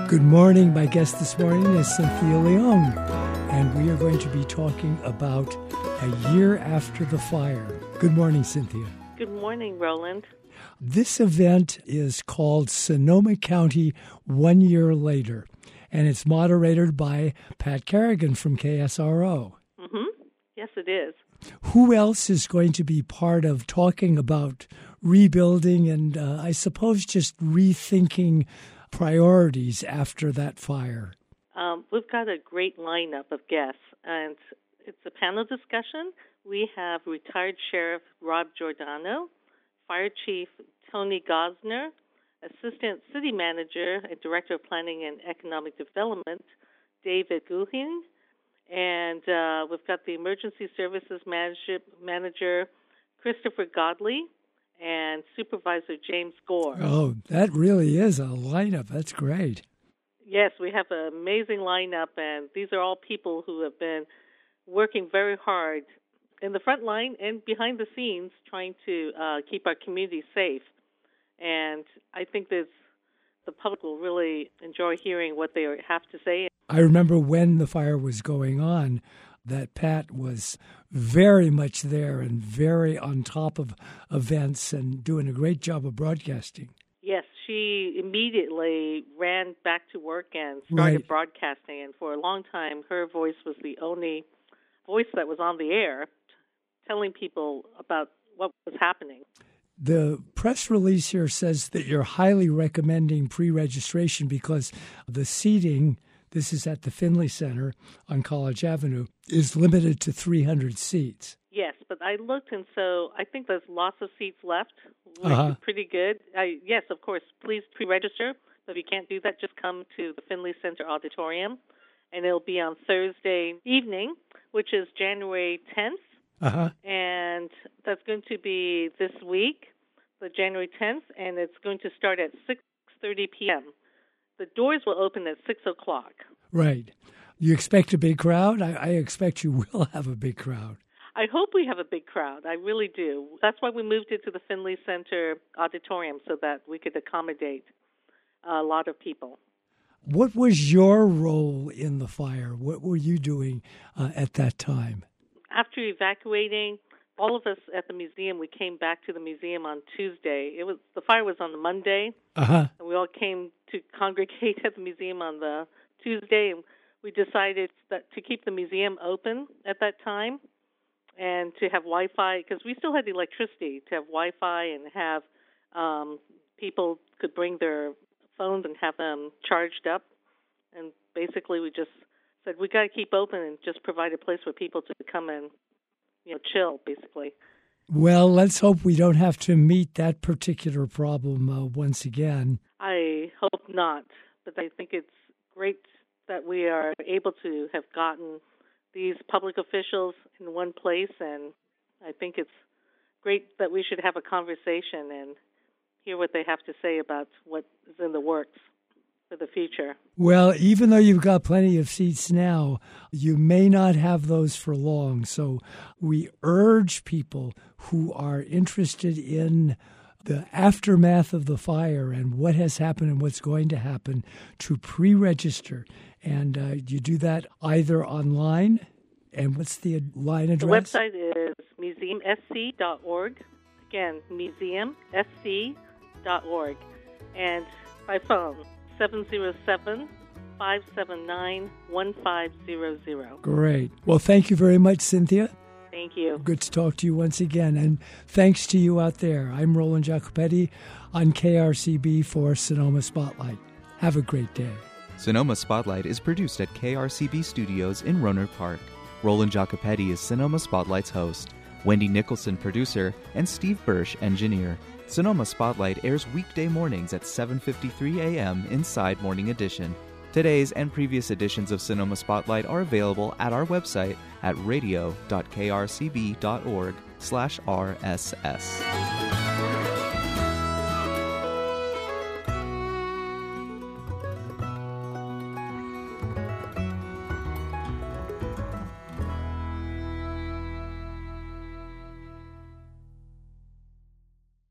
Good morning. My guest this morning is Cynthia Leung, and we are going to be talking about a year after the fire. Good morning, Cynthia. Good morning, Roland. This event is called Sonoma County 1 Year Later, and it's moderated by Pat Kerrigan from KSRO. Yes, it is. Who else is going to be part of talking about rebuilding and I suppose just rethinking priorities after that fire? We've got a great lineup of guests, and it's a panel discussion. We have retired Sheriff Rob Giordano, Fire Chief Tony Gosner, Assistant City Manager and Director of Planning and Economic Development David Guhin, and we've got the Emergency Services Manager Christopher Godley, and Supervisor James Gore. Oh, that really is a lineup. That's great. Yes, we have an amazing lineup, and these are all people who have been working very hard in the front line and behind the scenes trying to keep our community safe. And I think the public will really enjoy hearing what they have to say. I remember when the fire was going on that Pat was very much there and very on top of events and doing a great job of broadcasting. Yes, she immediately ran back to work and started broadcasting. And for a long time, her voice was the only voice that was on the air telling people about what was happening. The press release here says that you're highly recommending pre-registration because the seating, this is at the Finley Center on College Avenue, is limited to 300 seats. Yes, but I looked, and so I think there's lots of seats left, which is pretty good. Yes, of course, please pre-register. But if you can't do that, just come to the Finley Center Auditorium, and it'll be on Thursday evening, which is January 10th. And that's going to be this week, the January 10th, and it's going to start at 6:30 p.m. The doors will open at 6 o'clock. Right. You expect a big crowd? I expect you will have a big crowd. I hope we have a big crowd. I really do. That's why we moved it to the Finley Center Auditorium, so that we could accommodate a lot of people. What was your role in the fire? What were you doing at that time? After evacuating, all of us at the museum, we came back to the museum on Tuesday. The fire was on the Monday, and we all came to congregate at the museum on the Tuesday, and we decided that to keep the museum open at that time and to have Wi-Fi, because we still had electricity, to have Wi-Fi and have people could bring their phones and have them charged up. And basically we just said we got to keep open and just provide a place for people to come and chill, basically. Well, let's hope we don't have to meet that particular problem once again. I hope not, but I think it's great that we are able to have gotten these public officials in one place, and I think it's great that we should have a conversation and hear what they have to say about what is in the works for the future. Well, even though you've got plenty of seats now, you may not have those for long. So we urge people who are interested in the aftermath of the fire and what has happened and what's going to happen to pre-register. And you do that either online. And what's the line address? The website is museumsc.org. Again, museumsc.org. And by phone, 707-579-1500. Great. Well, thank you very much, Cynthia. Thank you. Good to talk to you once again. And thanks to you out there. I'm Roland Jacopetti on KRCB for Sonoma Spotlight. Have a great day. Sonoma Spotlight is produced at KRCB Studios in Rohnert Park. Roland Jacopetti is Sonoma Spotlight's host. Wendy Nicholson, producer, and Steve Birch, engineer. Sonoma Spotlight airs weekday mornings at 7:53 a.m. inside Morning Edition. Today's and previous editions of Sonoma Spotlight are available at our website at radio.krcb.org/RSS.